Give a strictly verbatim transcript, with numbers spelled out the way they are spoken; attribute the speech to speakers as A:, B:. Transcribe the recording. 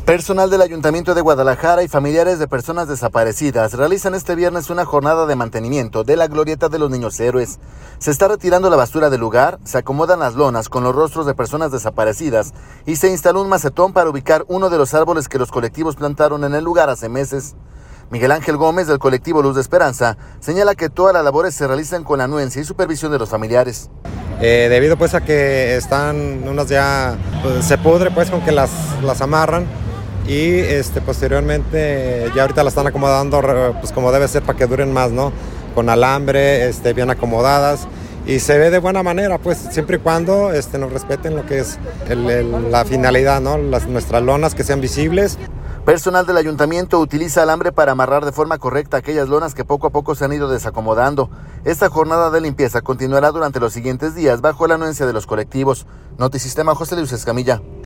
A: Personal del Ayuntamiento de Guadalajara y familiares de personas desaparecidas realizan este viernes una jornada de mantenimiento de la glorieta de los Niños Héroes. Se está retirando la basura del lugar, se acomodan las lonas con los rostros de personas desaparecidas y se instaló un macetón para ubicar uno de los árboles que los colectivos plantaron en el lugar hace meses. Miguel Ángel Gómez, del colectivo Luz de Esperanza, señala que todas las labores se realizan con la anuencia y supervisión de los familiares.
B: Eh, debido pues a que están unas ya, pues, se pudre pues con que las, las amarran. Y este, posteriormente ya ahorita la están acomodando pues como debe ser para que duren más, ¿no? Con alambre, este, bien acomodadas y se ve de buena manera, pues siempre y cuando este, nos respeten lo que es el, el, la finalidad, ¿no? Las, nuestras lonas que sean visibles.
A: Personal del ayuntamiento utiliza alambre para amarrar de forma correcta aquellas lonas que poco a poco se han ido desacomodando. Esta jornada de limpieza continuará durante los siguientes días bajo la anuencia de los colectivos. Notisistema, José Luis Escamilla.